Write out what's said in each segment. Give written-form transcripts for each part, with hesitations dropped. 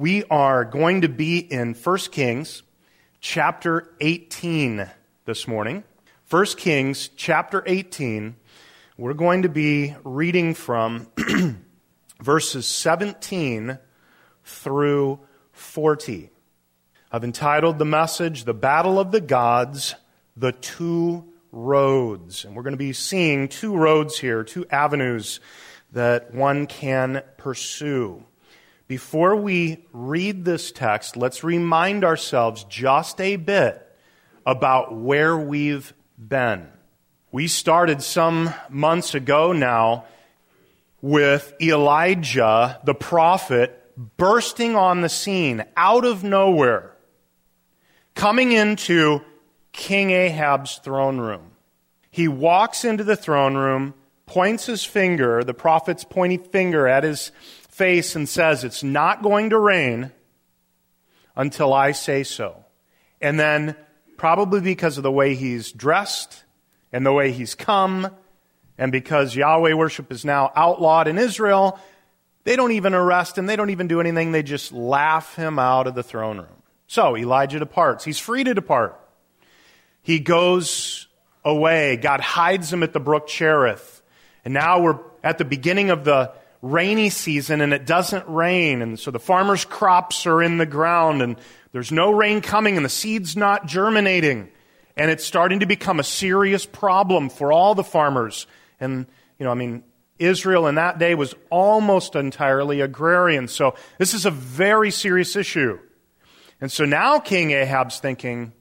We are going to be in 1 Kings chapter 18 this morning. 1 Kings chapter 18, we're going to be reading from verses 17 through 40. I've entitled the message, The Battle of the Gods, the Two Roads. And we're going to be seeing two roads here, two avenues that one can pursue. Before we read this text, let's remind ourselves just a bit about where we've been. We started some months ago now with Elijah, the prophet, bursting on the scene out of nowhere, coming into King Ahab's throne room. He walks into the throne room, points his finger, the prophet's pointing finger at his face, and says, "It's not going to rain until I say so." And then, probably because of the way he's dressed and the way he's come, and because Yahweh worship is now outlawed in Israel, they don't even arrest him, they don't even do anything, they just laugh him out of the throne room. So Elijah departs. He's free to depart. He goes away. God hides him at the brook Cherith. And now we're at the beginning of the rainy season, and it doesn't rain, and so the farmers' crops are in the ground, and there's no rain coming, and the seed's not germinating, and it's starting to become a serious problem for all the farmers. And Israel in that day was almost entirely agrarian, so this is a very serious issue. And so now King Ahab's thinking,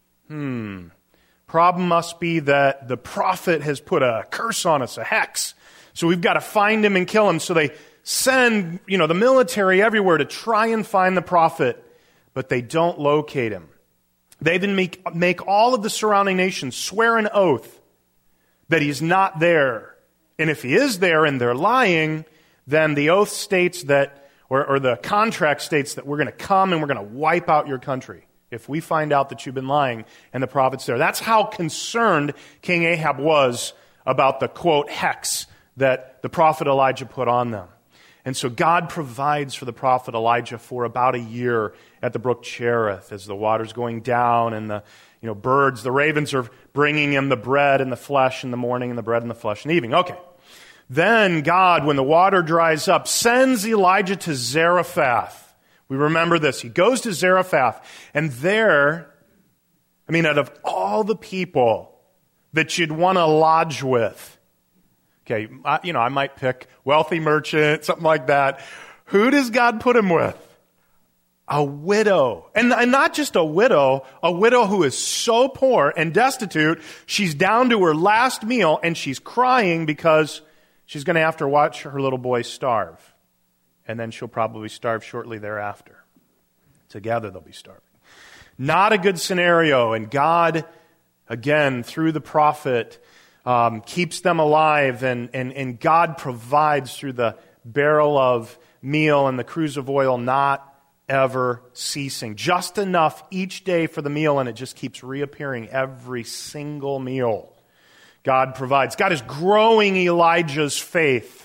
problem must be that the prophet has put a curse on us, a hex. So we've got to find him and kill him. So they send, the military everywhere to try and find the prophet, but they don't locate him. They then make all of the surrounding nations swear an oath that he's not there. And if he is there and they're lying, then the oath states that, or the contract states that we're going to come and we're going to wipe out your country if we find out that you've been lying and the prophet's there. That's how concerned King Ahab was about the, quote, hex that the prophet Elijah put on them. And so God provides for the prophet Elijah for about a year at the brook Cherith as the water's going down, and the birds, the ravens are bringing him the bread and the flesh in the morning and the bread and the flesh in the evening. Okay. Then God, when the water dries up, sends Elijah to Zarephath. We remember this. He goes to Zarephath, and there, out of all the people that you'd want to lodge with, okay, I might pick wealthy merchant, something like that. Who does God put him with? A widow. And not just a widow who is so poor and destitute, she's down to her last meal, and she's crying because she's going to have to watch her little boy starve. And then she'll probably starve shortly thereafter. Together they'll be starving. Not a good scenario, and God, again, through the prophet, keeps them alive, and God provides through the barrel of meal and the cruse of oil, not ever ceasing. Just enough each day for the meal, and it just keeps reappearing every single meal. God provides. God is growing Elijah's faith.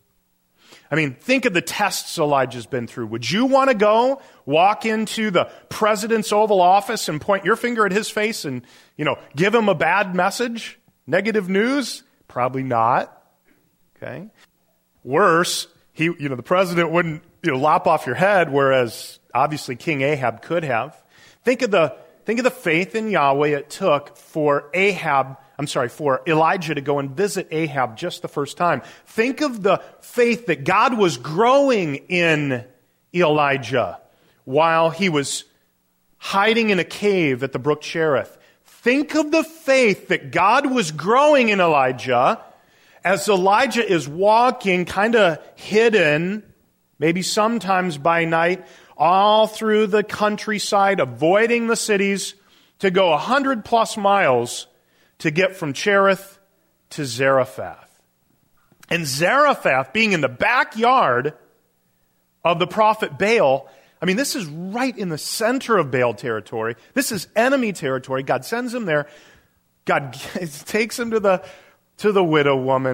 Think of the tests Elijah's been through. Would you want to go walk into the president's Oval Office and point your finger at his face and, give him a bad message? Negative news? Probably not. Okay. Worse, the president wouldn't, lop off your head, whereas obviously King Ahab could have. Think of the faith in Yahweh it took for Elijah to go and visit Ahab just the first time. Think of the faith that God was growing in Elijah while he was hiding in a cave at the brook Cherith. Think of the faith that God was growing in Elijah as Elijah is walking kind of hidden, maybe sometimes by night, all through the countryside, avoiding the cities, to go 100+ miles to get from Cherith to Zarephath. And Zarephath, being in the backyard of the prophet Baal, this is right in the center of Baal territory. This is enemy territory. God sends him there. God takes him to the widow woman,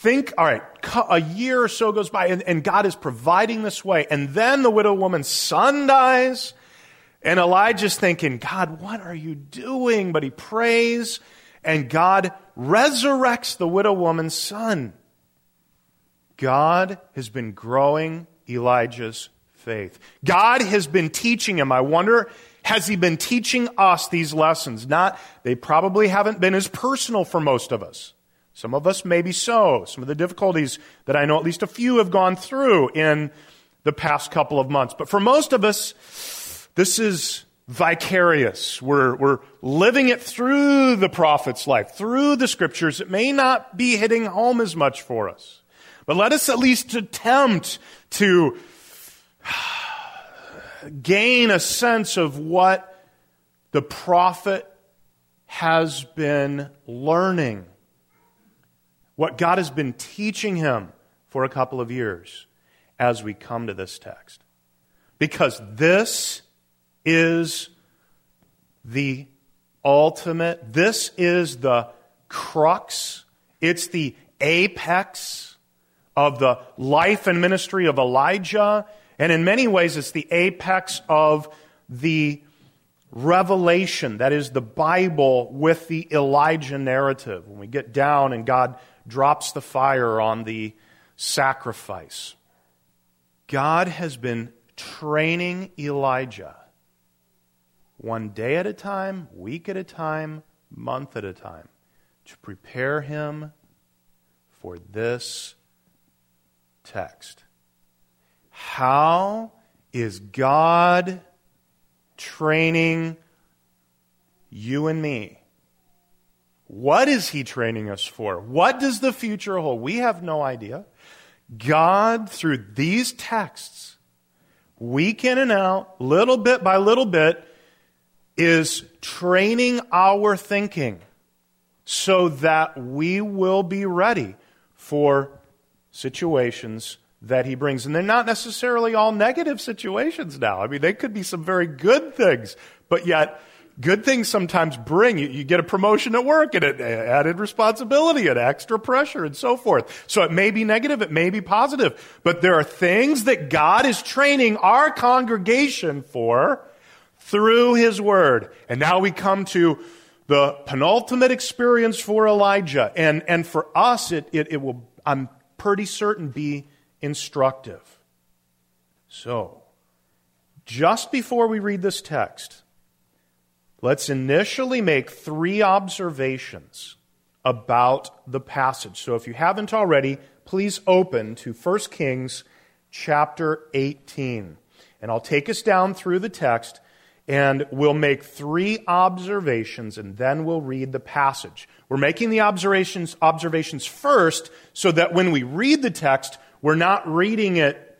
think, all right, a year or so goes by, and God is providing this way. And then the widow woman's son dies, and Elijah's thinking, God, what are you doing? But he prays, and God resurrects the widow woman's son. God has been growing Elijah's faith. God has been teaching him. I wonder, has he been teaching us these lessons? They probably haven't been as personal for most of us. Some of us maybe so. Some of the difficulties that I know at least a few have gone through in the past couple of months. But for most of us, this is vicarious. We're living it through the prophet's life, through the scriptures. It may not be hitting home as much for us. But let us at least attempt to gain a sense of what the prophet has been learning, what God has been teaching him for a couple of years as we come to this text. Because this is the ultimate, this is the crux, it's the apex of the life and ministry of Elijah, and in many ways it's the apex of the revelation, that is the Bible with the Elijah narrative. When we get down and God drops the fire on the sacrifice. God has been training Elijah one day at a time, week at a time, month at a time, to prepare him for this text. How is God training you and me? What is he training us for? What does the future hold? We have no idea. God, through these texts, week in and out, little bit by little bit, is training our thinking so that we will be ready for situations that he brings. And they're not necessarily all negative situations now. I mean, they could be some very good things, but yet good things sometimes bring, you get a promotion at work and added responsibility and extra pressure and so forth. So it may be negative, it may be positive, but there are things that God is training our congregation for through his word. And now we come to the penultimate experience for Elijah. And for us, it will, I'm pretty certain, be instructive. So, just before we read this text, let's initially make 3 observations about the passage. So if you haven't already, please open to 1 Kings chapter 18. And I'll take us down through the text, and we'll make 3 observations, and then we'll read the passage. We're making the observations first so that when we read the text, we're not reading it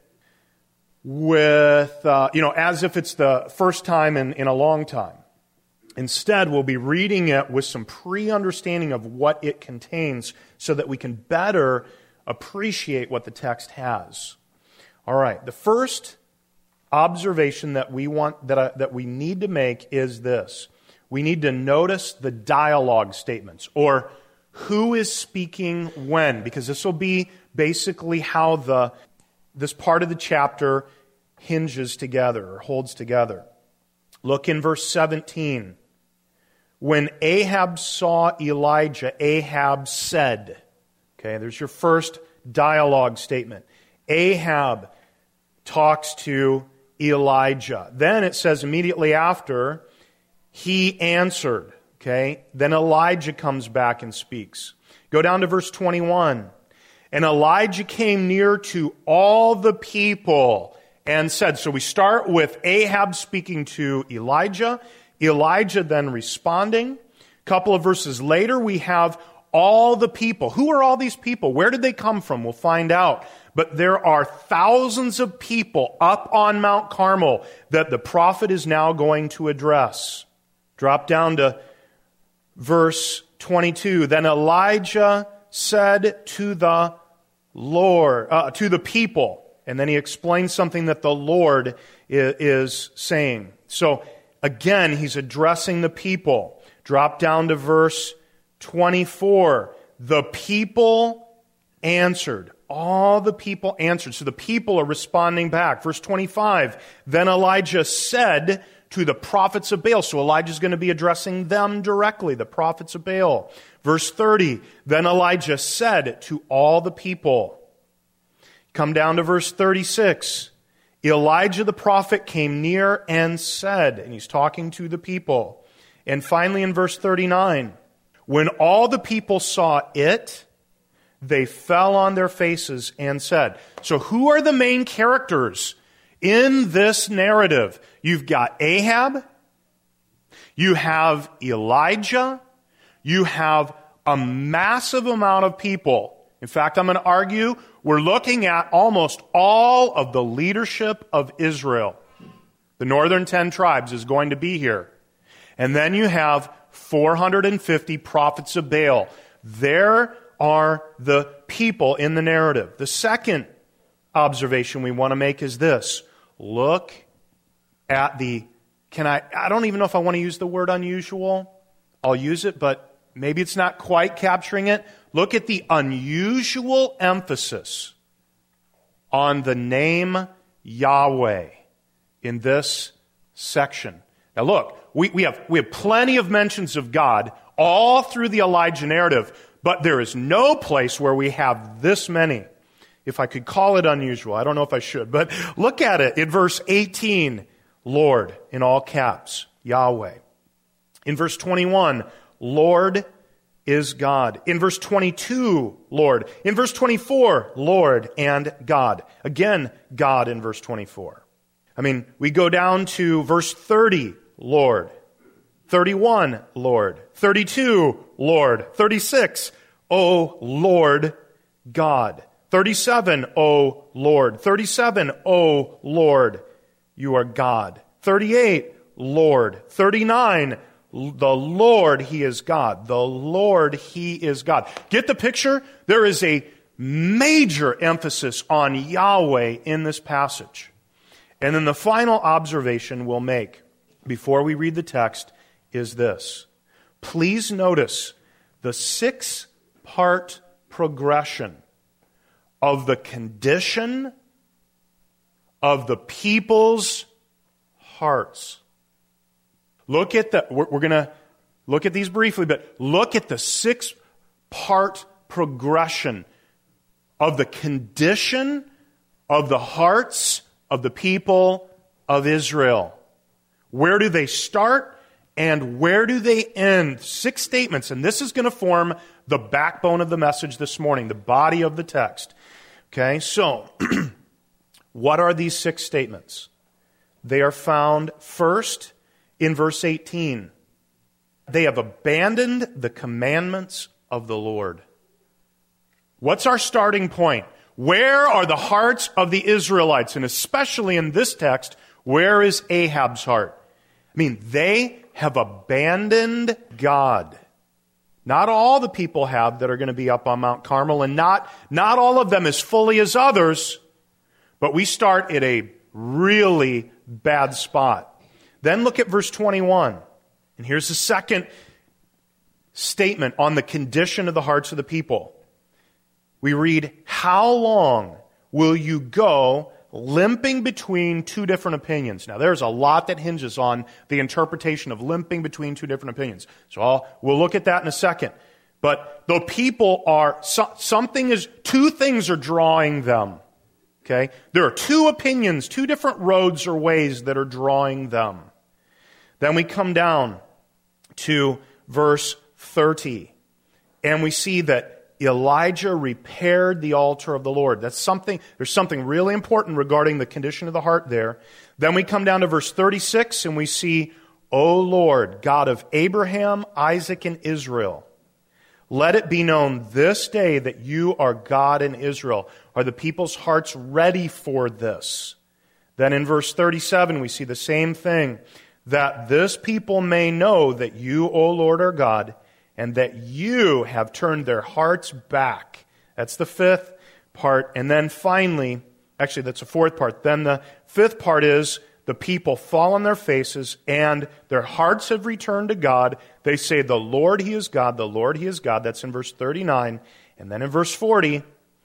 with, as if it's the first time in a long time. Instead, we'll be reading it with some pre-understanding of what it contains so that we can better appreciate what the text has. All right, the first observation that we need to make is this. We need to notice the dialogue statements, or who is speaking when, because this will be basically how this part of the chapter hinges together or holds together. Look in verse 17. When Ahab saw Elijah, Ahab said, okay, there's your first dialogue statement. Ahab talks to Elijah. Then it says immediately after, he answered. Okay, then Elijah comes back and speaks. Go down to verse 21. And Elijah came near to all the people and said, so we start with Ahab speaking to Elijah, Elijah then responding. A couple of verses later, we have all the people. Who are all these people? Where did they come from? We'll find out. But there are thousands of people up on Mount Carmel that the prophet is now going to address. Drop down to verse 22. Then Elijah said to the Lord, to the people, and then he explains something that the Lord is saying. So again, he's addressing the people. Drop down to verse 24. The people answered. All the people answered. So the people are responding back. Verse 25, then Elijah said to the prophets of Baal. So Elijah's going to be addressing them directly, the prophets of Baal. Verse 30, then Elijah said to all the people. Come down to verse 36. Elijah the prophet came near and said, and he's talking to the people. And finally in verse 39, when all the people saw it, they fell on their faces and said. So who are the main characters in this narrative? You've got Ahab, you have Elijah, you have a massive amount of people. In fact, I'm going to argue we're looking at almost all of the leadership of Israel. The northern 10 tribes is going to be here. And then you have 450 prophets of Baal. There are the people in the narrative. The second observation we want to make is this. Look at I don't even know if I want to use the word unusual. I'll use it, but maybe it's not quite capturing it. Look at the unusual emphasis on the name Yahweh in this section. Now look, we have plenty of mentions of God all through the Elijah narrative, but there is no place where we have this many. If I could call it unusual, I don't know if I should, but look at it in verse 18, Lord, in all caps, Yahweh. In verse 21, Lord is God. In verse 22, Lord. In verse 24, Lord and God. Again, God in verse 24. We go down to verse 30, Lord. 31, Lord. 32, Lord. 36, O Lord God. 37, O Lord. 37, O Lord, you are God. 38, Lord. 39, the Lord, He is God. The Lord, He is God. Get the picture? There is a major emphasis on Yahweh in this passage. And then the final observation we'll make before we read the text is this. Please notice the 6-part progression of the condition of the people's hearts. We're going to look at these briefly, but look at the 6-part progression of the condition of the hearts of the people of Israel. Where do they start and where do they end? 6 statements, and this is going to form the backbone of the message this morning, the body of the text. Okay, so what are these 6 statements? They are found first in verse 18. They have abandoned the commandments of the Lord. What's our starting point? Where are the hearts of the Israelites? And especially in this text, where is Ahab's heart? They have abandoned God. Not all the people have that are going to be up on Mount Carmel, and not all of them as fully as others, but we start at a really bad spot. Then look at verse 21. And here's the second statement on the condition of the hearts of the people. We read, how long will you go limping between 2 different opinions? Now, there's a lot that hinges on the interpretation of limping between 2 different opinions. So we'll look at that in a second. But the people are, 2 things are drawing them. Okay? There are 2 opinions, 2 different roads or ways that are drawing them. Then we come down to verse 30, and we see that Elijah repaired the altar of the Lord. There's something really important regarding the condition of the heart there. Then we come down to verse 36 and we see, O Lord, God of Abraham, Isaac, and Israel, let it be known this day that you are God in Israel. Are the people's hearts ready for this? Then in verse 37 we see the same thing, that this people may know that you, O Lord, are God, and that you have turned their hearts back. That's the 5th part. And then finally, actually that's the 4th part. Then the 5th part is the people fall on their faces and their hearts have returned to God. They say, the Lord, He is God. The Lord, He is God. That's in verse 39. And then in verse 40,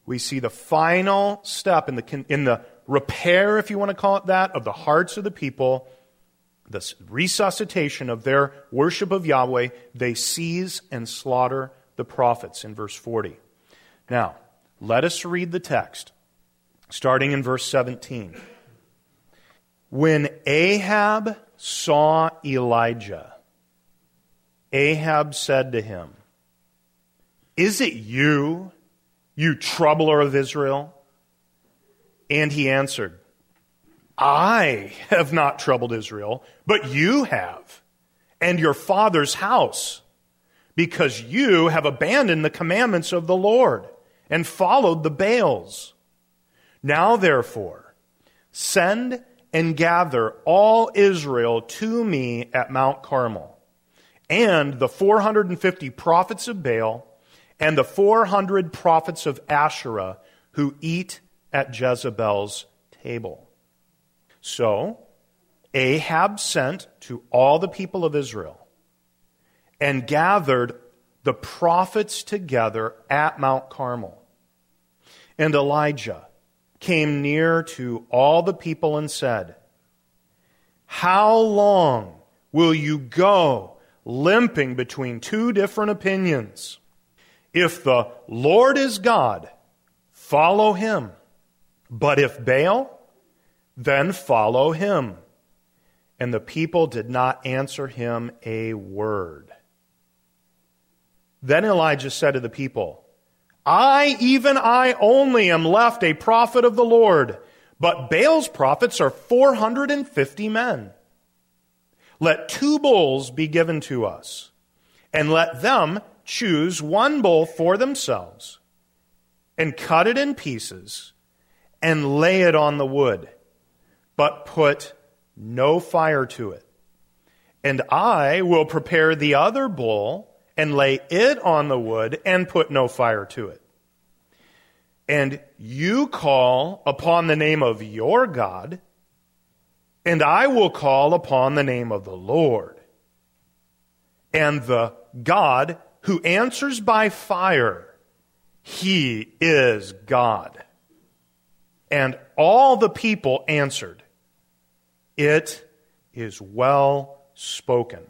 we see the final step in the repair, if you want to call it that, of the hearts of the people, the resuscitation of their worship of Yahweh. They seize and slaughter the prophets in verse 40. Now, let us read the text, starting in verse 17. When Ahab saw Elijah, Ahab said to him, "Is it you, you troubler of Israel?" And he answered, "I have not troubled Israel, but you have, and your father's house, because you have abandoned the commandments of the Lord and followed the Baals. Now therefore, send and gather all Israel to me at Mount Carmel, and the 450 prophets of Baal, and the 400 prophets of Asherah who eat at Jezebel's table." So Ahab sent to all the people of Israel and gathered the prophets together at Mount Carmel. And Elijah came near to all the people and said, "How long will you go limping between two different opinions? If the Lord is God, follow him. But if Baal, then follow him." And the people did not answer him a word. Then Elijah said to the people, even I only am left a prophet of the Lord, but Baal's prophets are 450 men. Let 2 bulls be given to us, and let them choose 1 bull for themselves, and cut it in pieces, and lay it on the wood, but put no fire to it. And I will prepare the other bull, and lay it on the wood, and put no fire to it. And you call upon the name of your God, and I will call upon the name of the Lord. And the God who answers by fire, he is God. And all the people answered, "It is well spoken."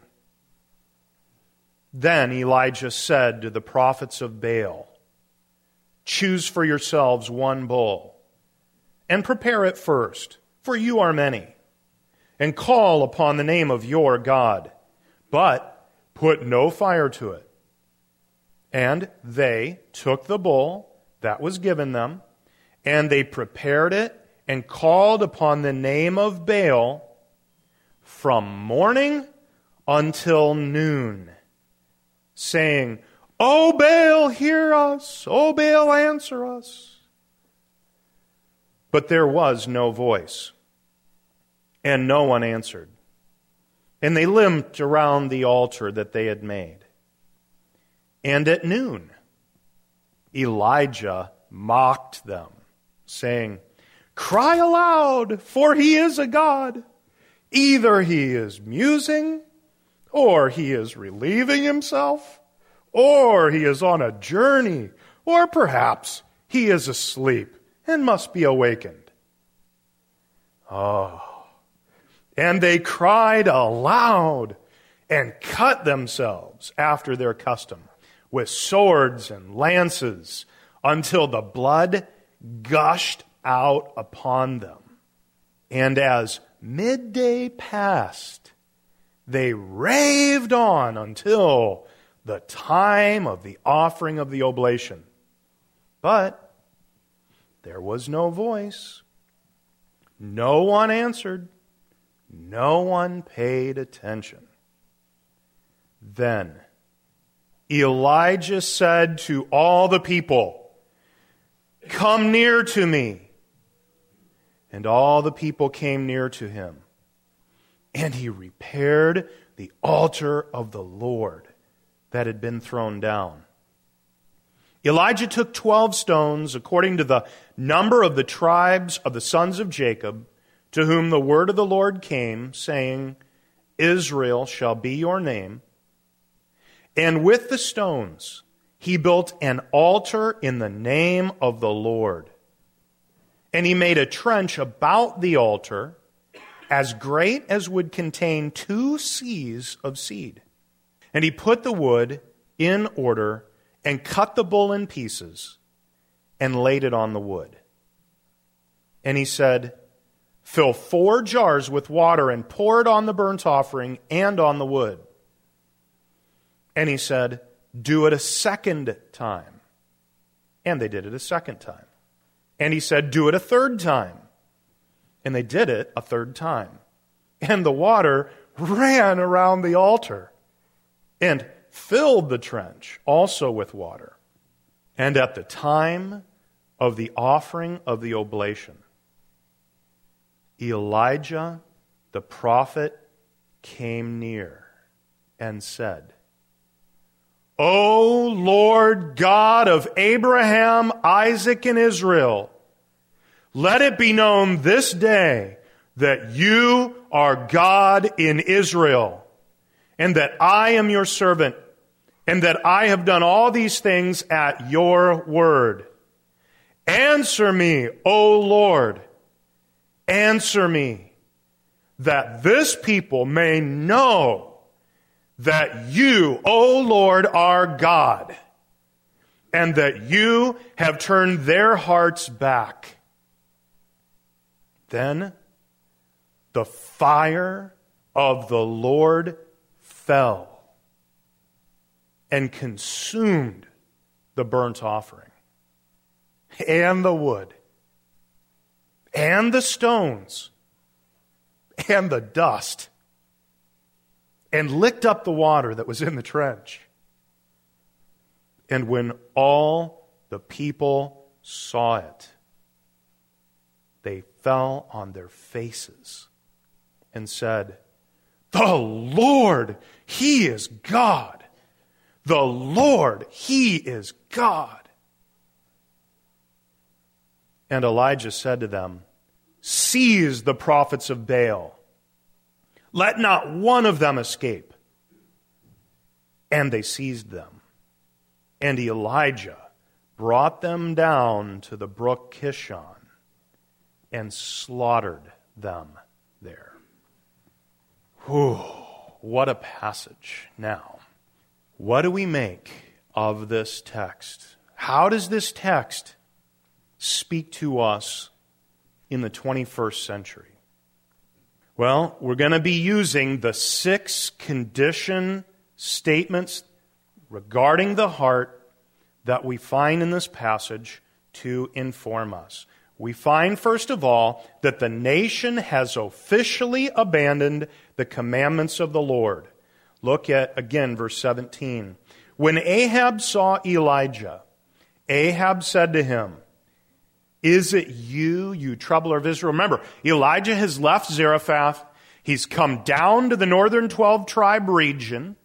Then Elijah said to the prophets of Baal, "Choose for yourselves 1 bull, and prepare it first, for you are many, and call upon the name of your God, but put no fire to it." And they took the bull that was given them, and they prepared it and called upon the name of Baal from morning until noon, saying, "O Baal, hear us. O Baal, answer us." But there was no voice, and no one answered. And they limped around the altar that they had made. And at noon, Elijah mocked them, saying, "Cry aloud, for he is a god. Either he is musing, or he is relieving himself, or he is on a journey, or perhaps he is asleep and must be awakened." And they cried aloud and cut themselves after their custom with swords and lances until the blood gushed out upon them. And as midday passed, they raved on until the time of the offering of the oblation. But there was no voice. No one answered. No one paid attention. Then Elijah said to all the people, "Come near to me." And all the people came near to him. And he repaired the altar of the Lord that had been thrown down. Elijah took 12 stones, according to the number of the tribes of the sons of Jacob, to whom the word of the Lord came, saying, "Israel shall be your name." And with the stones he built an altar in the name of the Lord. And he made a trench about the altar as great as would contain 2 seahs of seed. And he put the wood in order and cut the bull in pieces and laid it on the wood. And he said, fill 4 jars with water and pour it on the burnt offering and on the wood. And he said, do it a second time. And they did it a second time. And he said, do it a third time. And they did it a third time. And the water ran around the altar and filled the trench also with water. And at the time of the offering of the oblation, Elijah the prophet came near and said, O Lord God of Abraham, Isaac, and Israel, let it be known this day that you are God in Israel, and that I am your servant, and that I have done all these things at your word. Answer me, O Lord, answer me, that this people may know that you, O Lord, are God, and that you have turned their hearts back. Then the fire of the Lord fell and consumed the burnt offering, and the wood, and the stones, and the dust, and licked up the water that was in the trench. And when all the people saw it, they fell on their faces and said, the Lord, He is God. The Lord, He is God. And Elijah said to them, seize the prophets of Baal. Let not one of them escape. And they seized them. And Elijah brought them down to the brook Kishon and slaughtered them there. Whew, what a passage. Now, what do we make of this text? How does this text speak to us in the 21st century? Well, we're going to be using the 6 condition statements regarding the heart that we find in this passage to inform us. We find, first of all, that the nation has officially abandoned the commandments of the Lord. Look at, again, verse 17. When Ahab saw Elijah, Ahab said to him, is it you, you troubler of Israel? Remember, Elijah has left Zarephath. He's come down to the northern 12-tribe region.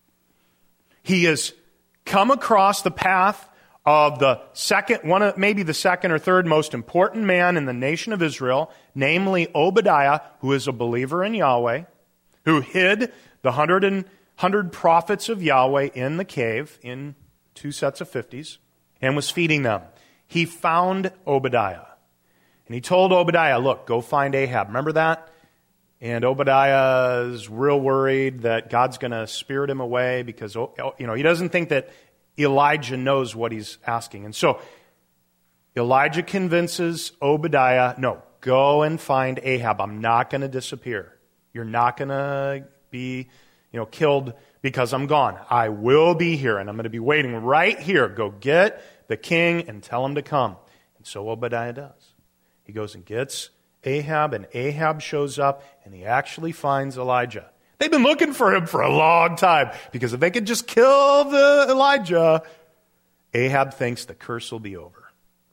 He has come across the path of the maybe the second or third most important man in the nation of Israel, namely Obadiah, who is a believer in Yahweh, who hid the 100 prophets of Yahweh in the cave in 2 sets of 50s and was feeding them. He found Obadiah. And he told Obadiah, look, go find Ahab. Remember that? And Obadiah is real worried that God's going to spirit him away because, he doesn't think that Elijah knows what he's asking. And so Elijah convinces Obadiah, no, go and find Ahab. I'm not going to disappear. You're not going to be, killed because I'm gone. I will be here, and I'm going to be waiting right here. Go get the king and tell him to come. And so Obadiah does. He goes and gets Ahab, and Ahab shows up, and he actually finds Elijah. They've been looking for him for a long time, because if they could just kill the Elijah, Ahab thinks the curse will be over.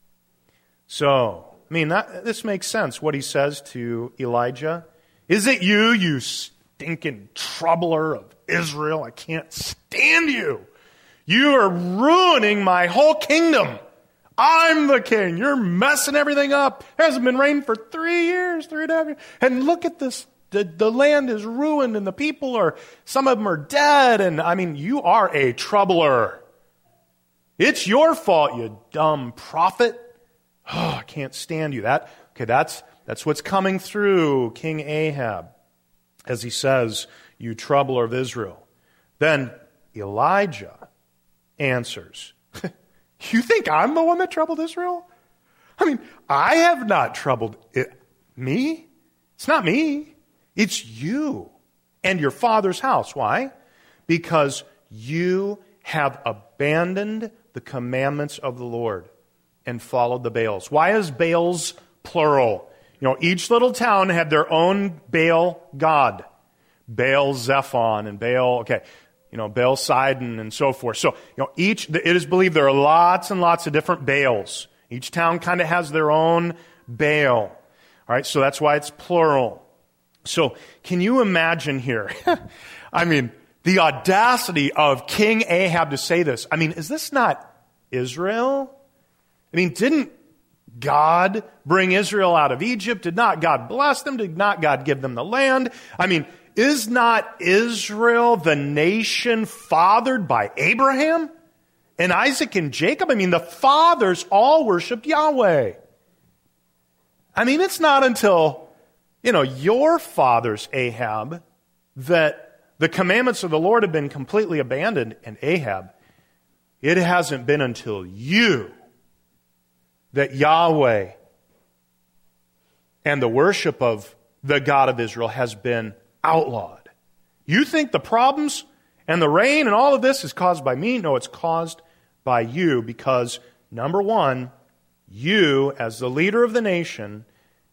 So, this makes sense, what he says to Elijah. Is it you, you stinking troubler of Israel? I can't stand you. You are ruining my whole kingdom. I'm the king. You're messing everything up. There hasn't been rain for 3 years, 3.5 years. And look at this. The land is ruined and the people some of them are dead. And you are a troubler. It's your fault, you dumb prophet. Oh, I can't stand you. That's what's coming through King Ahab as he says, you troubler of Israel. Then Elijah answers, you think I'm the one that troubled Israel? I mean, I have not troubled me. It's not me. It's you and your father's house. Why? Because you have abandoned the commandments of the Lord and followed the Baals. Why is Baals plural? Each little town had their own Baal god. Baal Zephon and Baal, Baal Sidon and so forth. So, it is believed there are lots and lots of different Baals. Each town kind of has their own Baal. All right, so that's why it's plural. So, can you imagine here? I mean, the audacity of King Ahab to say this. I mean, is this not Israel? I mean, didn't God bring Israel out of Egypt? Did not God bless them? Did not God give them the land? I mean, is not Israel the nation fathered by Abraham and Isaac and Jacob? I mean, the fathers all worshiped Yahweh. I mean, it's not until, your fathers, Ahab, that the commandments of the Lord have been completely abandoned. And Ahab, it hasn't been until you that Yahweh and the worship of the God of Israel has been outlawed. You think the problems and the rain and all of this is caused by me? No, it's caused by you because, number one, you, as the leader of the nation,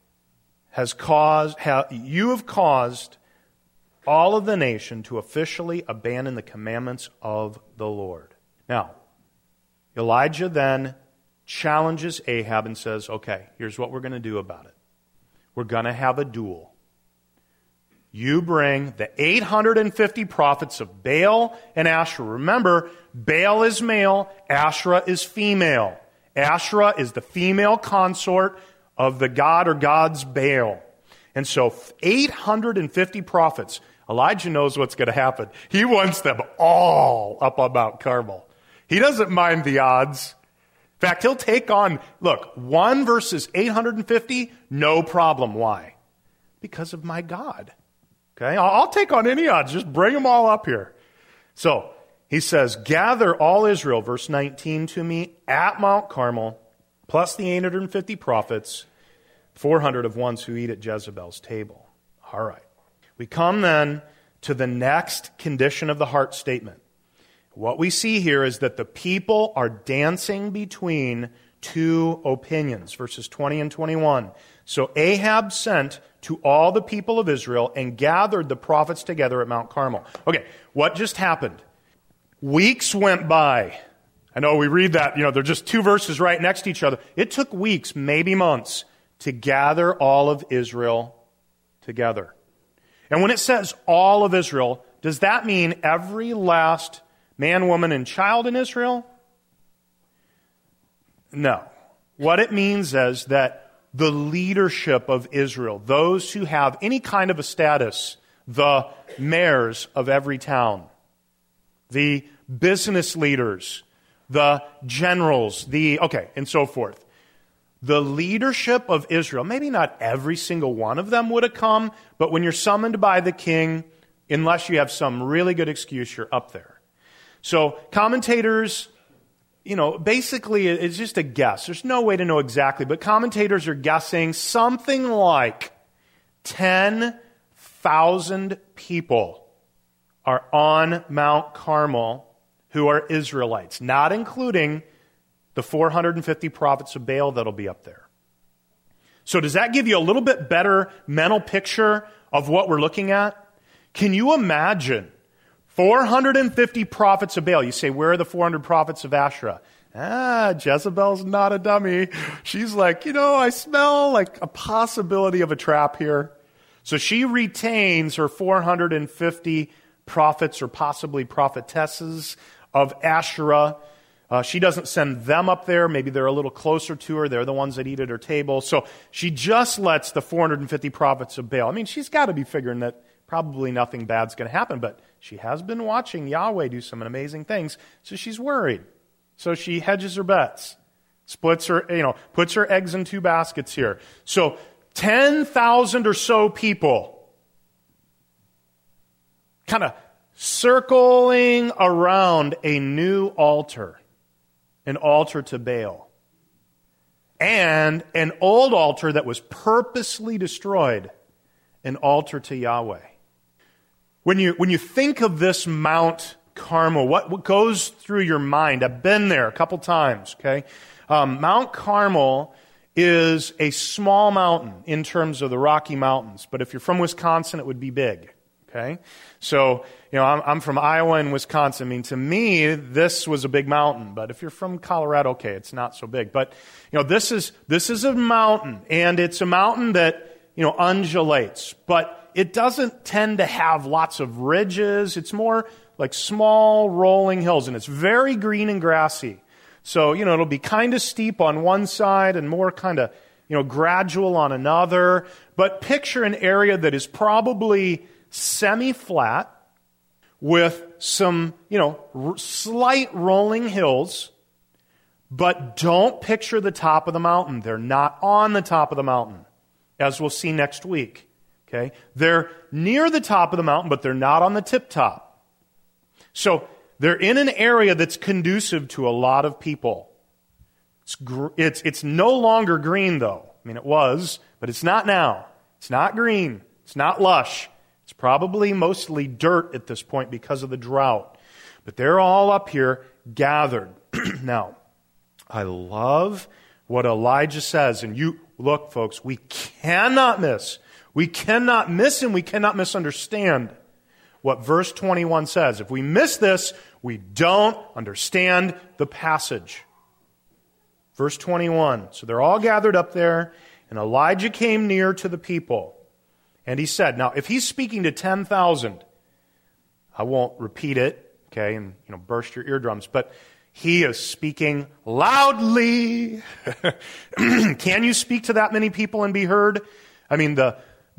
you have caused all of the nation to officially abandon the commandments of the Lord. Now, Elijah then challenges Ahab and says, okay, here's what we're going to do about it. We're going to have a duel. You bring the 850 prophets of Baal and Asherah. Remember, Baal is male, Asherah is female. Asherah is the female consort of the god or gods Baal. And so 850 prophets. Elijah knows what's going to happen. He wants them all up on Mount Carmel. He doesn't mind the odds. In fact, he'll take on, 1 versus 850, no problem. Why? Because of my God. Okay, I'll take on any odds. Just bring them all up here. So he says, gather all Israel, verse 19, to me at Mount Carmel, plus the 850 prophets, 400 of ones who eat at Jezebel's table. All right. We come then to the next condition of the heart statement. What we see here is that the people are dancing between two opinions, verses 20 and 21. So Ahab sent to all the people of Israel and gathered the prophets together at Mount Carmel. Okay, what just happened? Weeks went by. I know we read that, they're just two verses right next to each other. It took weeks, maybe months, to gather all of Israel together. And when it says all of Israel, does that mean every last man, woman, and child in Israel? No. What it means is that the leadership of Israel, those who have any kind of a status, the mayors of every town, the business leaders, the generals, and so forth. The leadership of Israel, maybe not every single one of them would have come, but when you're summoned by the king, unless you have some really good excuse, you're up there. So commentators, basically it's just a guess. There's no way to know exactly, but commentators are guessing something like 10,000 people are on Mount Carmel who are Israelites, not including the 450 prophets of Baal that'll be up there. So does that give you a little bit better mental picture of what we're looking at? Can you imagine 450 prophets of Baal? You say, where are the 400 prophets of Asherah? Jezebel's not a dummy. She's like, I smell like a possibility of a trap here. So she retains her 450 prophets or possibly prophetesses of Asherah. She doesn't send them up there. Maybe they're a little closer to her. They're the ones that eat at her table. So she just lets the 450 prophets of Baal. I mean, she's got to be figuring that probably nothing bad's going to happen, but she has been watching Yahweh do some amazing things, so she's worried. So she hedges her bets, puts her eggs in two baskets here. So 10,000 or so people kind of circling around a new altar, an altar to Baal, and an old altar that was purposely destroyed, an altar to Yahweh. When you think of this Mount Carmel, what goes through your mind? I've been there a couple times, okay? Mount Carmel is a small mountain in terms of the Rocky Mountains, but if you're from Wisconsin, it would be big, okay? So, I'm from Iowa and Wisconsin. I mean, to me, this was a big mountain, but if you're from Colorado, okay, it's not so big. But, this is a mountain, and it's a mountain that, undulates, but it doesn't tend to have lots of ridges. It's more like small rolling hills, and it's very green and grassy. So, it'll be kind of steep on one side and more kind of, gradual on another. But picture an area that is probably semi-flat with some, slight rolling hills, but don't picture the top of the mountain. They're not on the top of the mountain, as we'll see next week. Okay? They're near the top of the mountain, but they're not on the tip top. So they're in an area that's conducive to a lot of people. It's no longer green, though. I mean, it was, but it's not now. It's not green. It's not lush. It's probably mostly dirt at this point because of the drought. But they're all up here gathered. Now, I love what Elijah says. And you, look, folks, we cannot miss and we cannot misunderstand what verse 21 says. If we miss this, we don't understand the passage. Verse 21. So they're all gathered up there, and Elijah came near to the people. And he said, now, if he's speaking to 10,000, I won't repeat it, okay, and burst your eardrums, but he is speaking loudly. Can you speak to that many people and be heard? I mean, the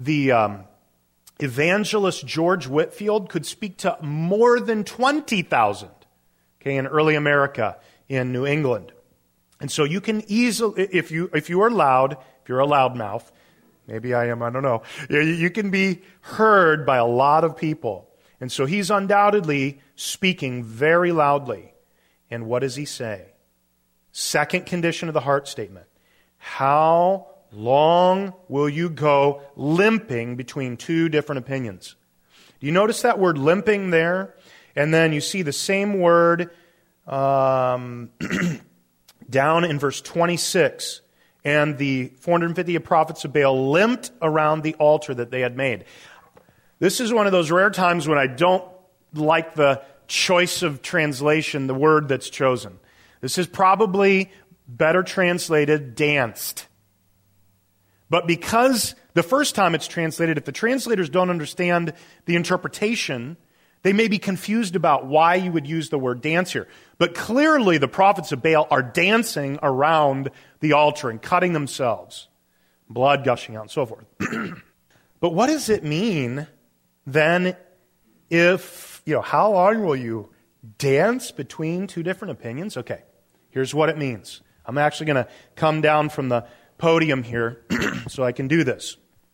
evangelist George Whitefield could speak to more than 20,000, okay, in early America, in New England. And so you can easily, if you are loud, if you're a loudmouth, maybe I am, I don't know, you can be heard by a lot of people. And so he's undoubtedly speaking very loudly. And what does he say? Second condition of the heart statement. How long will you go limping between two different opinions? Do you notice that word limping there? And then you see the same word down in verse 26. And the 450 prophets of Baal limped around the altar that they had made. This is one of those rare times when I don't like the choice of translation, the word that's chosen. This is probably better translated danced. But because the first time it's translated, if the translators don't understand the interpretation, they may be confused about why you would use the word dance here. But clearly the prophets of Baal are dancing around the altar and cutting themselves, blood gushing out and so forth. But what does it mean then if, how long will you dance between two different opinions? Okay, here's what it means. I'm actually going to come down from the podium here so I can do this.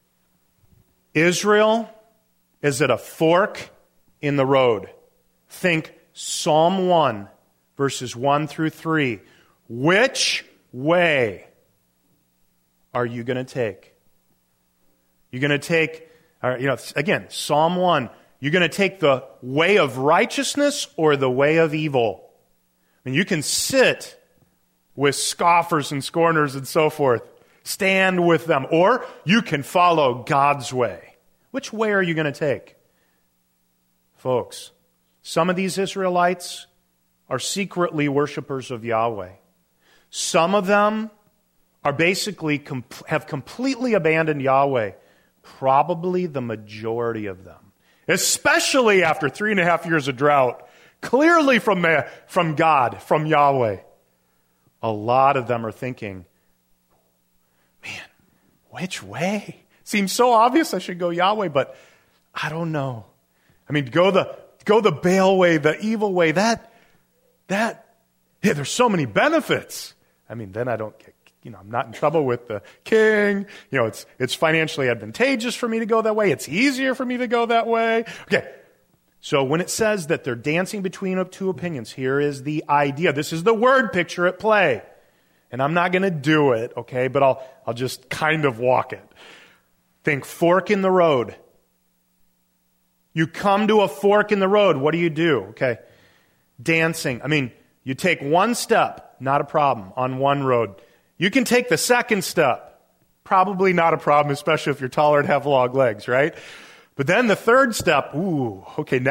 Israel is at a fork in the road. Think Psalm 1, verses 1 through 3. Which way are you going to take? You're going to take, again, Psalm 1. You're going to take the way of righteousness or the way of evil? I mean, you can sit with scoffers and scorners and so forth. Stand with them. Or you can follow God's way. Which way are you going to take? Folks, some of these Israelites are secretly worshipers of Yahweh. Some of them are basically have completely abandoned Yahweh. Probably the majority of them. Especially after 3.5 years of drought. Clearly from God, from Yahweh. A lot of them are thinking, man, which way? Seems so obvious I should go Yahweh, but I don't know. I mean, go the Baal way, the evil way, that Yeah, there's so many benefits. I mean, then I don't get, I'm not in trouble with the king. It's financially advantageous for me to go that way. It's easier for me to go that way. Okay. So when it says that they're dancing between two opinions, here is the idea. This is the word picture at play. And I'm not going to do it, okay, but I'll just kind of walk it. Think fork in the road. You come to a fork in the road. What do? Okay. Dancing. I mean, you take one step, not a problem, on one road. You can take the second step. Probably not a problem, especially if you're taller and have long legs, right? But then the third step, now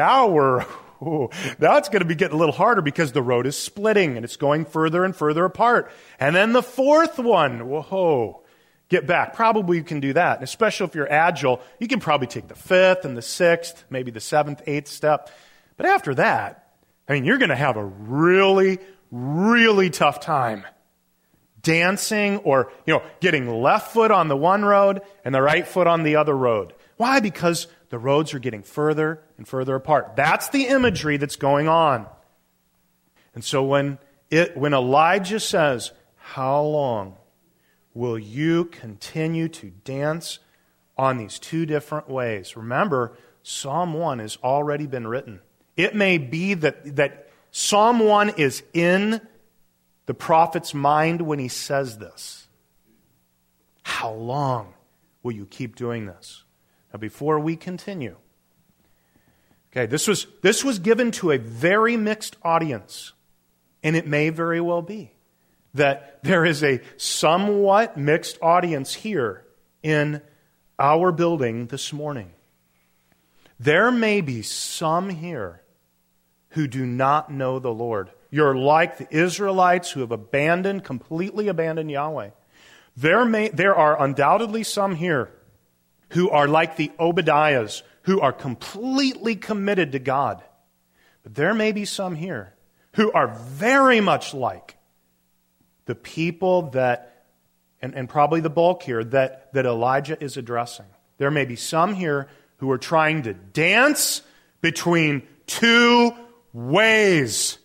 it's going to be getting a little harder because the road is splitting and it's going further and further apart. And then the fourth one, get back. Probably you can do that. And especially if you're agile, you can probably take the fifth and the sixth, maybe the seventh, eighth step. But after that, you're going to have a really, really tough time dancing or, getting left foot on the one road and the right foot on the other road. Why? Because the roads are getting further and further apart. That's the imagery that's going on. And so when Elijah says, how long will you continue to dance on these two different ways? Remember, Psalm 1 has already been written. It may be that Psalm 1 is in the prophet's mind when he says this. How long will you keep doing this? Now, before we continue, okay, this was given to a very mixed audience, and it may very well be that there is a somewhat mixed audience here in our building this morning. There may be some here who do not know the Lord. You're like the Israelites who have completely abandoned Yahweh. There are undoubtedly some here who are like the Obadiahs, who are completely committed to God. But there may be some here who are very much like the people that, and probably the bulk here, that Elijah is addressing. There may be some here who are trying to dance between two ways.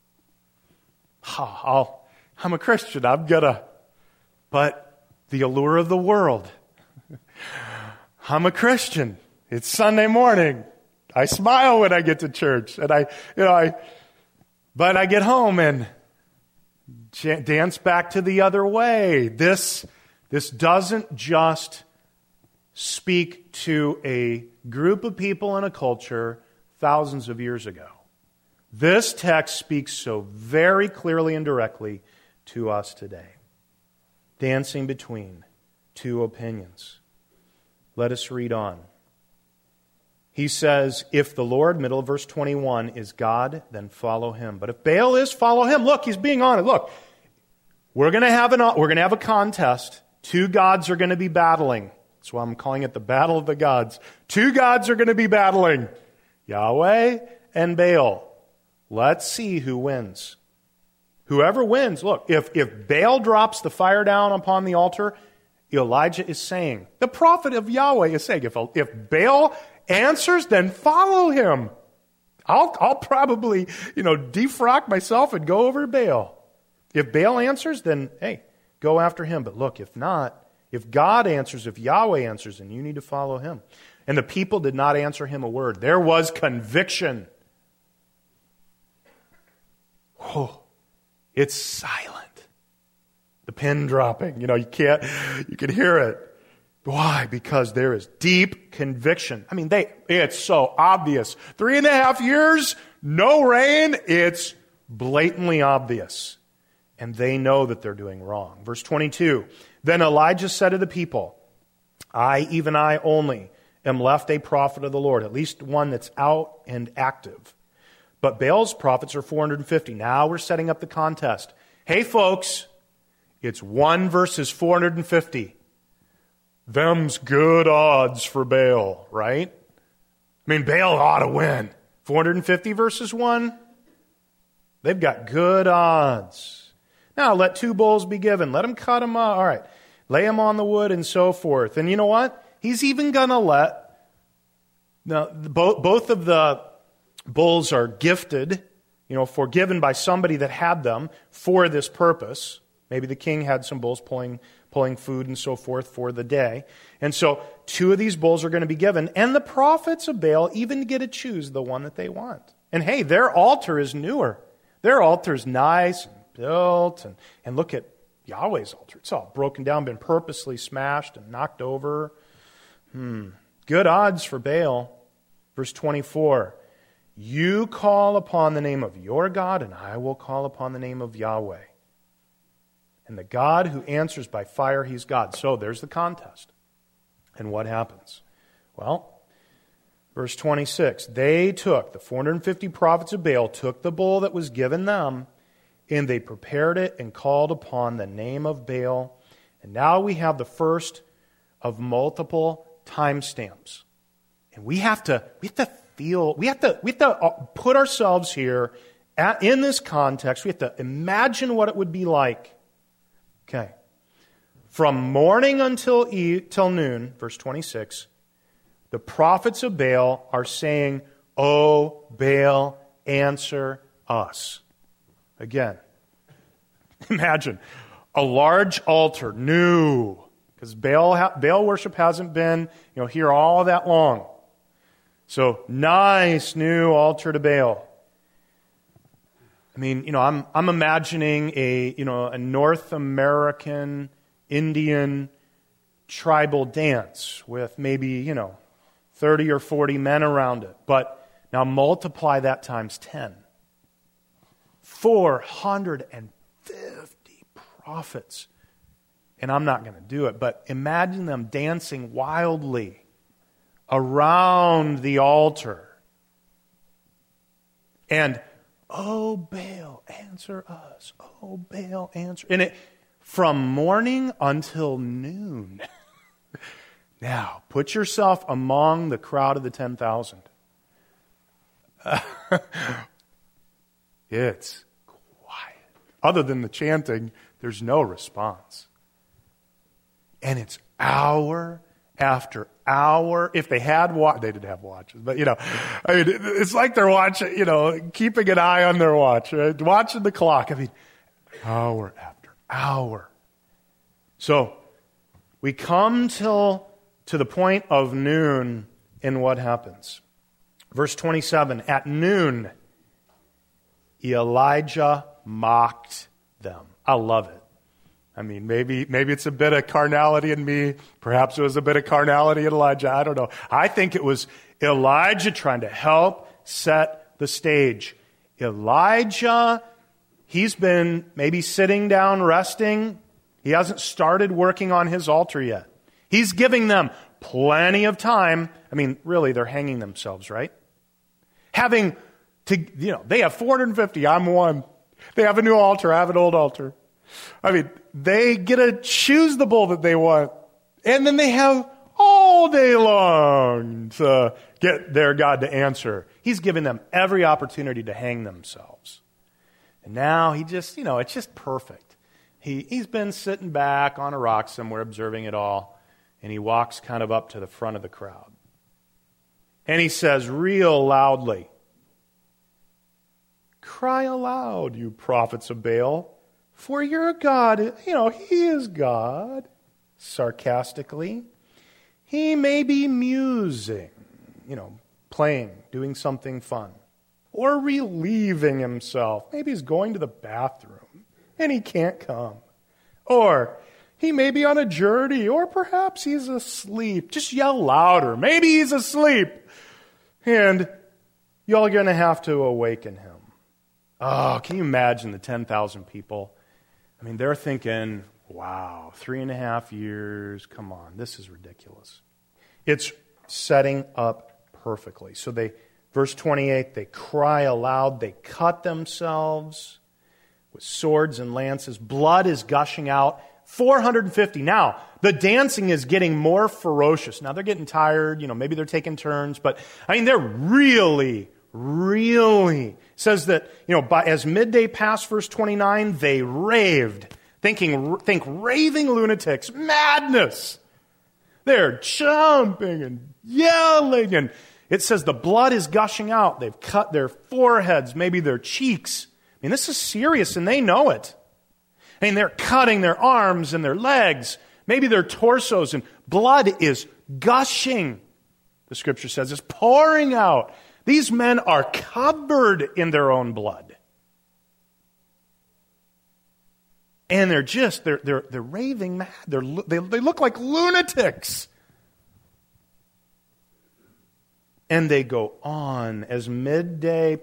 I'm a Christian, but the allure of the world. I'm a Christian. It's Sunday morning. I smile when I get to church, and but I get home and dance back to the other way. This doesn't just speak to a group of people in a culture thousands of years ago. This text speaks so very clearly and directly to us today. Dancing between two opinions. Let us read on. He says, if the Lord, middle of verse 21, is God, then follow him. But if Baal is, follow him. Look, he's being honest. Look, we're going to have a contest. Two gods are going to be battling. That's why I'm calling it the battle of the gods. Two gods are going to be battling. Yahweh and Baal. Let's see who wins. Whoever wins, look, if Baal drops the fire down upon the altar, Elijah is saying, the prophet of Yahweh is saying, if Baal answers, then follow him. I'll probably, defrock myself and go over to Baal. If Baal answers, then, hey, go after him. But look, if not, if God answers, if Yahweh answers, then you need to follow him. And the people did not answer him a word. There was conviction. Oh, it's silent. The pin dropping, you can hear it. Why? Because there is deep conviction. It's so obvious. 3.5 years, no rain, it's blatantly obvious. And they know that they're doing wrong. Verse 22, then Elijah said to the people, even I only, am left a prophet of the Lord, at least one that's out and active. But Baal's prophets are 450. Now we're setting up the contest. Hey, folks, it's 1 versus 450. Them's good odds for Baal, right? Baal ought to win. 450 versus 1? They've got good odds. Now, let 2 bulls be given. Let them cut them up. All right. Lay them on the wood and so forth. And you know what? He's even going to let... Now, both of the bulls are gifted forgiven by somebody that had them for this purpose. Maybe the king had some bulls pulling food and so forth for the day. And so 2 of these bulls are going to be given. And the prophets of Baal even get to choose the one that they want. And hey, their altar is newer. Their altar is nice and built. And look at Yahweh's altar. It's all broken down, been purposely smashed and knocked over. Good odds for Baal. Verse 24. You call upon the name of your God, and I will call upon the name of Yahweh. And the God who answers by fire, he's God. So there's the contest. And what happens? Well, verse 26. They took, the 450 prophets of Baal, took the bull that was given them, and they prepared it and called upon the name of Baal. And now we have the first of multiple timestamps. And we have to put ourselves here in this context. We have to imagine what it would be like. Okay. From morning until noon, verse 26, the prophets of Baal are saying, "O Baal, answer us." Again, imagine a large altar, new, because Baal worship hasn't been here all that long. So nice new altar to Baal. I mean, I'm imagining a North American Indian tribal dance with maybe 30 or 40 men around it. But now multiply that times 10. 450 prophets. And I'm not going to do it, but imagine them dancing wildly around the altar. And, "Oh, Baal, answer us. Oh, Baal, answer." And it from morning until noon. Now, put yourself among the crowd of the 10,000. It's quiet. Other than the chanting, there's no response. And it's hour after hour. If they had they didn't have watches, but it's like they're watching, keeping an eye on their watch, right? Watching the clock. I mean, hour after hour. So we come to the point of noon, and what happens? Verse 27, at noon, Elijah mocked them. I love it. I mean, maybe it's a bit of carnality in me. Perhaps it was a bit of carnality in Elijah. I don't know. I think it was Elijah trying to help set the stage. Elijah, he's been maybe sitting down, resting. He hasn't started working on his altar yet. He's giving them plenty of time. I mean, really, they're hanging themselves, right? They have 450. I'm one. They have a new altar. I have an old altar. I mean, they get to choose the bull that they want. And then they have all day long to get their God to answer. He's giving them every opportunity to hang themselves. And now he just, it's just perfect. He's been sitting back on a rock somewhere observing it all. And he walks kind of up to the front of the crowd. And he says real loudly, "Cry aloud, you prophets of Baal. For your God, he is God," sarcastically. "He may be musing, playing, doing something fun, or relieving himself. Maybe he's going to the bathroom and he can't come. Or he may be on a journey, or perhaps he's asleep. Just yell louder. Maybe he's asleep. And y'all are going to have to awaken him." Oh, can you imagine the 10,000 people? I mean, they're thinking, wow, 3.5 years, come on, this is ridiculous. It's setting up perfectly. So verse 28, they cry aloud, they cut themselves with swords and lances. Blood is gushing out. 450. Now, the dancing is getting more ferocious. Now, they're getting tired, maybe they're taking turns, but I mean, they're really says that, as midday passed, verse 29, they raved. Think raving lunatics, madness. They're jumping and yelling It says the blood is gushing out. They've cut their foreheads, maybe their cheeks. I mean, this is serious, and they know it. I mean, they're cutting their arms and their legs, maybe their torsos, and blood is gushing. The Scripture says it's pouring out. These men are covered in their own blood. And they're raving mad. They look like lunatics. And they go on as midday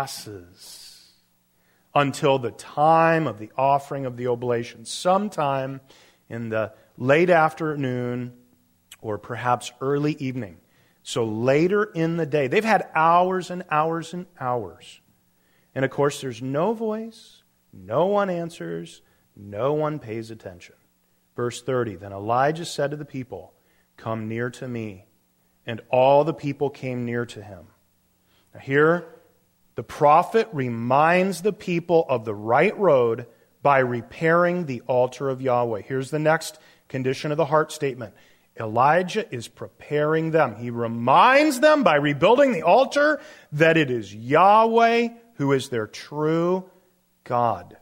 passes until the time of the offering of the oblation, sometime in the late afternoon or perhaps early evening. So later in the day, they've had hours and hours and hours. And of course, there's no voice, no one answers, no one pays attention. Verse 30, then Elijah said to the people, come near to me. And all the people came near to him. Now here, the prophet reminds the people of the right road by repairing the altar of Yahweh. Here's the next condition of the heart statement. Elijah is preparing them. He reminds them by rebuilding the altar that it is Yahweh who is their true God.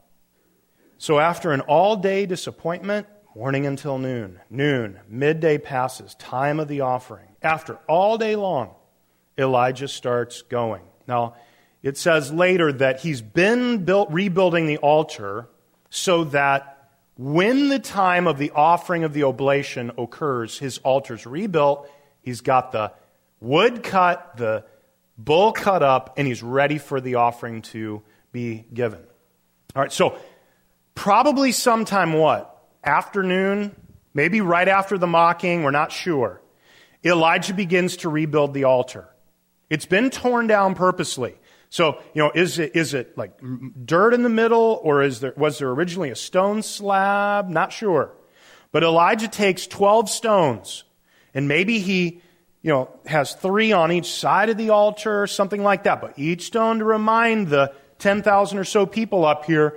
So after an all-day disappointment, morning until noon, midday passes, time of the offering. After all day long, Elijah starts going. Now, it says later that he's been rebuilding the altar so that when the time of the offering of the oblation occurs, his altar's rebuilt, he's got the wood cut, the bull cut up, and he's ready for the offering to be given. All right, so probably sometime what? Afternoon, maybe right after the mocking, we're not sure. Elijah begins to rebuild the altar. It's been torn down purposely. So, is it like dirt in the middle, or was there originally a stone slab? Not sure. But Elijah takes 12 stones, and maybe he, has 3 on each side of the altar, something like that. But each stone to remind the 10,000 or so people up here,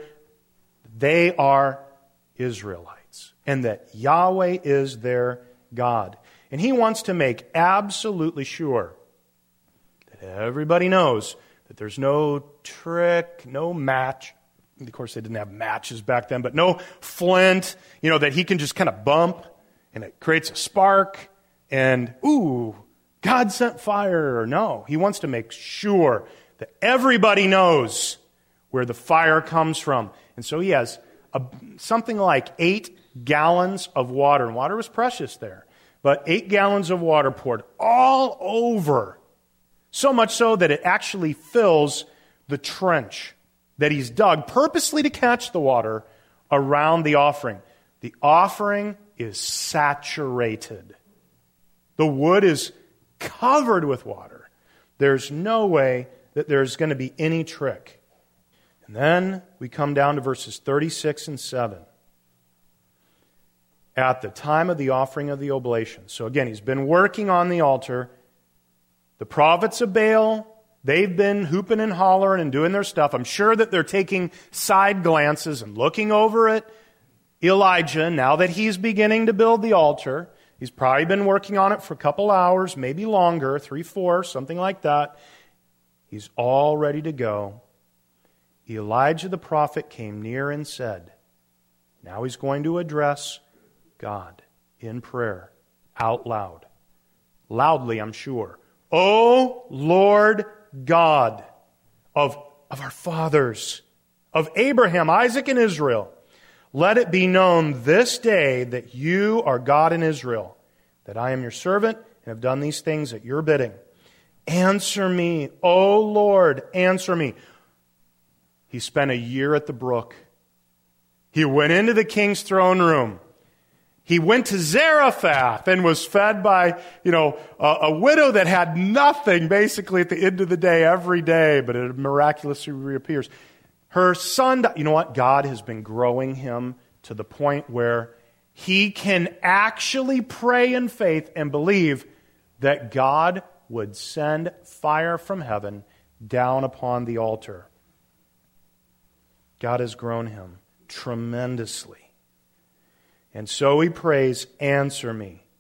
they are Israelites, and that Yahweh is their God. And he wants to make absolutely sure that everybody knows that there's no trick, no match. Of course, they didn't have matches back then, but no flint, that he can just kind of bump and it creates a spark and, ooh, God sent fire. No, he wants to make sure that everybody knows where the fire comes from. And so he has something like 8 gallons of water. And water was precious there. But 8 gallons of water poured all over. So much so that it actually fills the trench that he's dug purposely to catch the water around the offering. The offering is saturated. The wood is covered with water. There's no way that there's going to be any trick. And then we come down to verses 36 and 7. At the time of the offering of the oblation. So again, he's been working on the altar. The prophets of Baal, they've been hooping and hollering and doing their stuff. I'm sure that they're taking side glances and looking over at Elijah now that he's beginning to build the altar. He's probably been working on it for a couple hours, maybe longer, 3, 4, something like that. He's all ready to go. Elijah the prophet came near and said, now he's going to address God in prayer, out loud. Loudly, I'm sure. O Lord God of our fathers, of Abraham, Isaac, and Israel, let it be known this day that you are God in Israel, that I am your servant and have done these things at your bidding. Answer me, O Lord, answer me. He spent a year at the brook. He went into the king's throne room. He went to Zarephath and was fed by, a widow that had nothing basically at the end of the day every day, but it miraculously reappears. Her son, you know what? God has been growing him to the point where he can actually pray in faith and believe that God would send fire from heaven down upon the altar. God has grown him tremendously. And so he prays, answer me.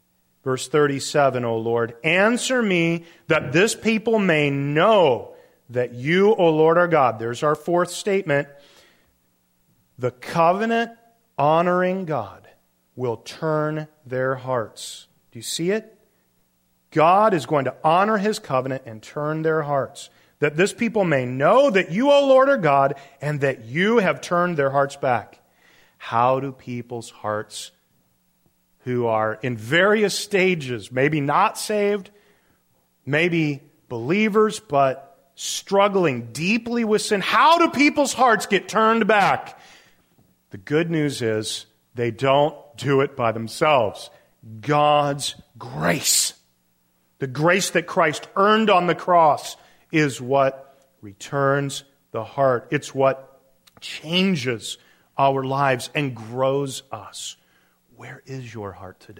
Verse 37, O Lord, answer me that this people may know that you, O Lord, are God. There's our fourth statement. The covenant-honoring God will turn their hearts. Do you see it? God is going to honor His covenant and turn their hearts. That this people may know that you, O Lord, are God, and that you have turned their hearts back. How do people's hearts who are in various stages, maybe not saved, maybe believers, but struggling deeply with sin, how do people's hearts get turned back? The good news is they don't do it by themselves. God's grace, the grace that Christ earned on the cross, is what returns the heart. It's what changes our lives and grows us. Where is your heart today?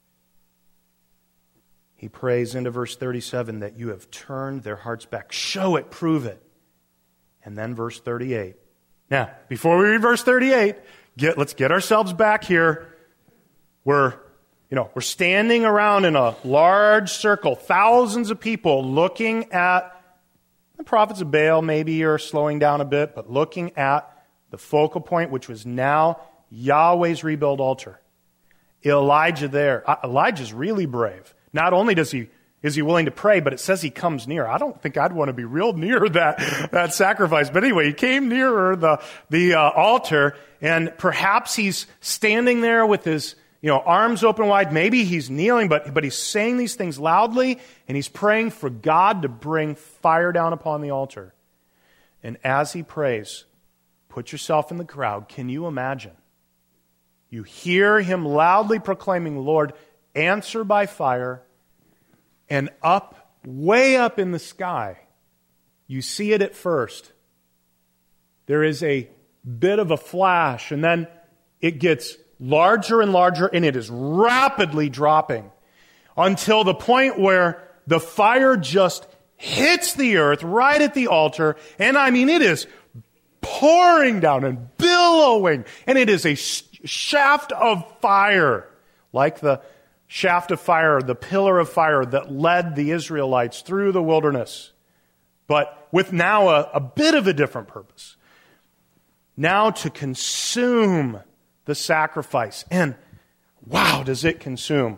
He prays into verse 37 that you have turned their hearts back. Show it, prove it. And then verse 38. Now, before we read verse 38, let's get ourselves back here. We're standing around in a large circle, thousands of people looking at the prophets of Baal. Maybe you're slowing down a bit, but looking at the focal point, which was now Yahweh's rebuilt altar. Elijah there. Elijah's really brave. Not only is he willing to pray, but it says he comes near. I don't think I'd want to be real near that sacrifice. But anyway, he came nearer the altar, and perhaps he's standing there with his arms open wide. Maybe he's kneeling, but he's saying these things loudly, and he's praying for God to bring fire down upon the altar. And as he prays, put yourself in the crowd. Can you imagine? You hear him loudly proclaiming, Lord, answer by fire, and way up in the sky, you see it at first. There is a bit of a flash, and then it gets larger and larger, and it is rapidly dropping until the point where the fire just hits the earth right at the altar, and it is pouring down and billowing, and it is a shaft of fire, like the shaft of fire, the pillar of fire that led the Israelites through the wilderness, but with now a bit of a different purpose. Now to consume the sacrifice. And wow, does it consume.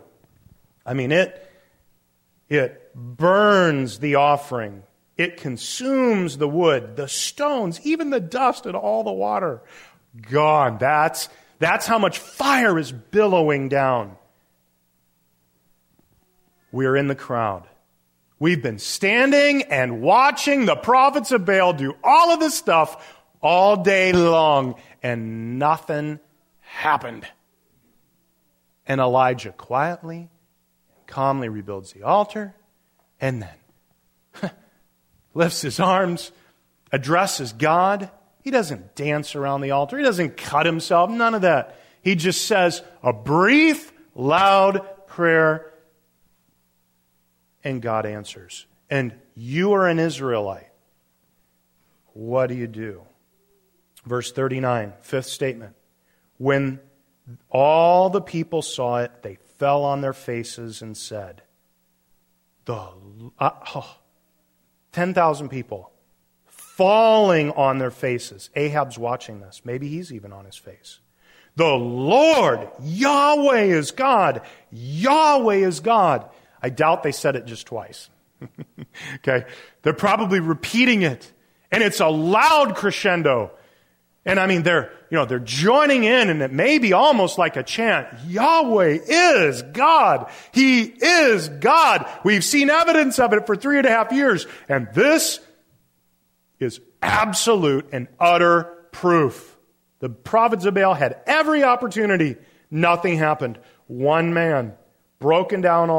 It burns the offering. It consumes the wood, the stones, even the dust and all the water. Gone. That's how much fire is billowing down. We're in the crowd. We've been standing and watching the prophets of Baal do all of this stuff all day long, and nothing happened. And Elijah quietly and calmly rebuilds the altar, and then lifts his arms, addresses God. He doesn't dance around the altar. He doesn't cut himself. None of that. He just says a brief, loud prayer, and God answers. And you are an Israelite. What do? Verse 39, fifth statement. When all the people saw it, they fell on their faces and said, 10,000 people falling on their faces. Ahab's watching this. Maybe he's even on his face. The Lord, Yahweh is God. Yahweh is God. I doubt they said it just twice. Okay? They're probably repeating it. And it's a loud crescendo. And they're joining in, and it may be almost like a chant. Yahweh is God. He is God. We've seen evidence of it for 3.5 years. And this is absolute and utter proof. The prophets of Baal had every opportunity. Nothing happened. One man, broken down,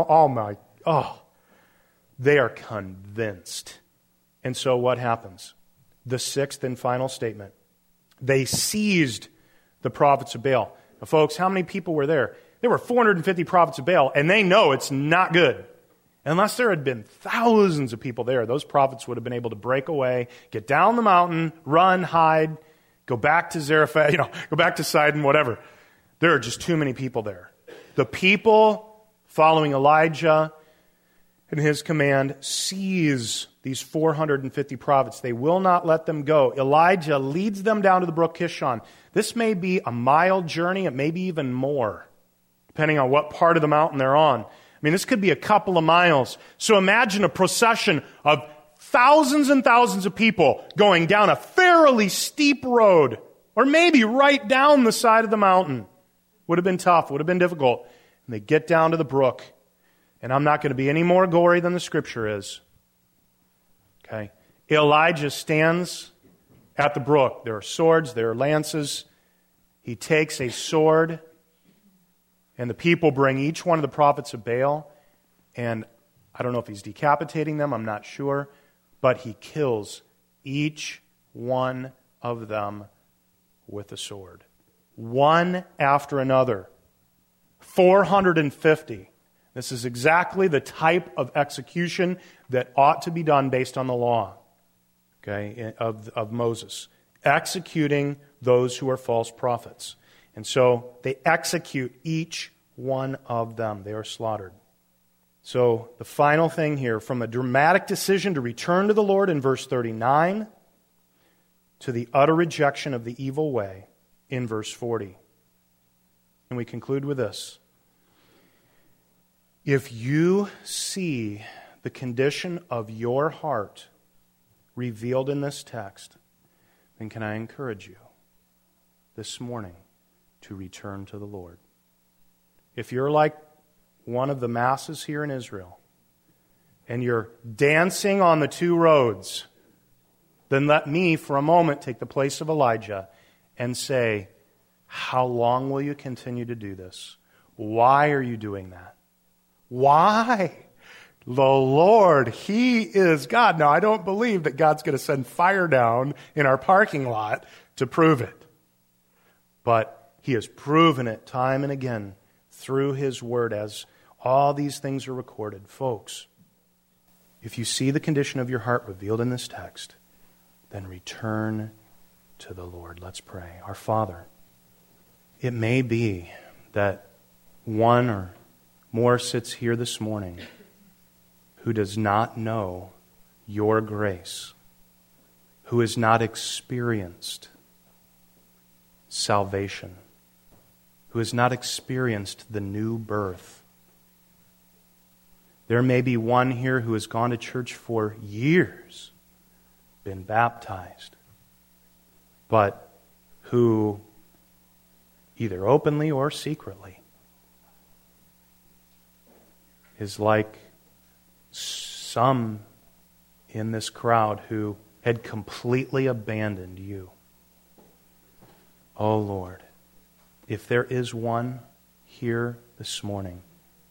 they are convinced. And so what happens? The sixth and final statement. They seized the prophets of Baal. Now, folks, how many people were there? There were 450 prophets of Baal, and they know it's not good. Unless there had been thousands of people there, those prophets would have been able to break away, get down the mountain, run, hide, go back to Zarephath, go back to Sidon, whatever. There are just too many people there. The people following Elijah and his command, seize these 450 prophets. They will not let them go. Elijah leads them down to the brook Kishon. This may be a mile journey. It may be even more, depending on what part of the mountain they're on. I mean, this could be a couple of miles. So imagine a procession of thousands and thousands of people going down a fairly steep road, or maybe right down the side of the mountain. Would have been tough, would have been difficult. And they get down to the brook. And I'm not going to be any more gory than the Scripture is. Okay? Elijah stands at the brook. There are swords, there are lances. He takes a sword, and the people bring each one of the prophets of Baal. And I don't know if he's decapitating them, I'm not sure. But he kills each one of them with a sword. One after another. 450. This is exactly the type of execution that ought to be done based on the law, okay, of Moses. Executing those who are false prophets. And so they execute each one of them. They are slaughtered. So the final thing here, from a dramatic decision to return to the Lord in verse 39 to the utter rejection of the evil way in verse 40. And we conclude with this. If you see the condition of your heart revealed in this text, then can I encourage you this morning to return to the Lord? If you're like one of the masses here in Israel, and you're dancing on the two roads, then let me for a moment take the place of Elijah and say, how long will you continue to do this? Why are you doing that? Why? The Lord, He is God. Now, I don't believe that God's going to send fire down in our parking lot to prove it. But He has proven it time and again through His Word as all these things are recorded. Folks, if you see the condition of your heart revealed in this text, then return to the Lord. Let's pray. Our Father, it may be that one or more sits here this morning who does not know your grace, who has not experienced salvation, who has not experienced the new birth. There may be one here who has gone to church for years, been baptized, but who, either openly or secretly, is like some in this crowd who had completely abandoned you. Oh Lord, if there is one here this morning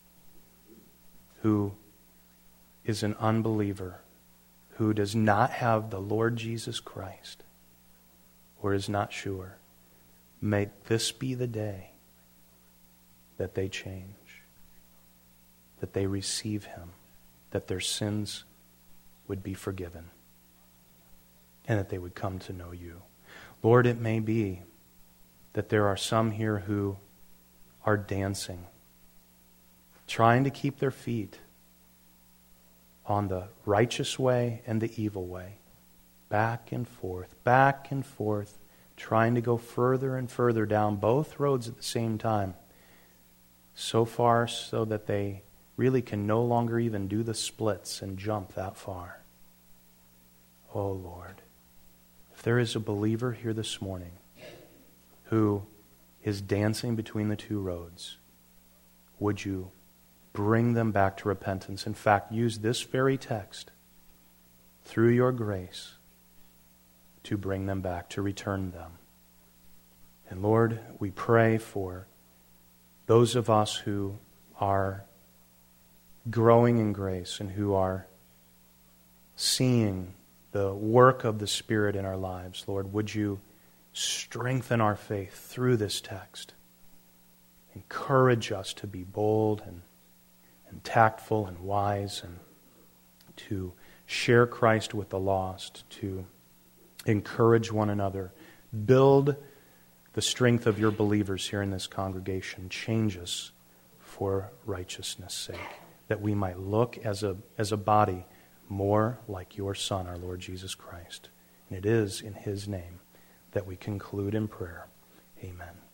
who is an unbeliever, who does not have the Lord Jesus Christ, or is not sure, may this be the day that they change, that they receive Him, that their sins would be forgiven, and that they would come to know you. Lord, it may be that there are some here who are dancing, trying to keep their feet on the righteous way and the evil way, back and forth, trying to go further and further down both roads at the same time, so far so that they really can no longer even do the splits and jump that far. Oh Lord, if there is a believer here this morning who is dancing between the two roads, would you bring them back to repentance? In fact, use this very text through your grace to bring them back, to return them. And Lord, we pray for those of us who are growing in grace and who are seeing the work of the Spirit in our lives. Lord, would you strengthen our faith through this text? Encourage us to be bold and tactful and wise, and to share Christ with the lost, to encourage one another. Build the strength of your believers here in this congregation. Change us for righteousness' sake, that we might look as a body more like your Son, our Lord Jesus Christ. And it is in his name that we conclude in prayer. Amen.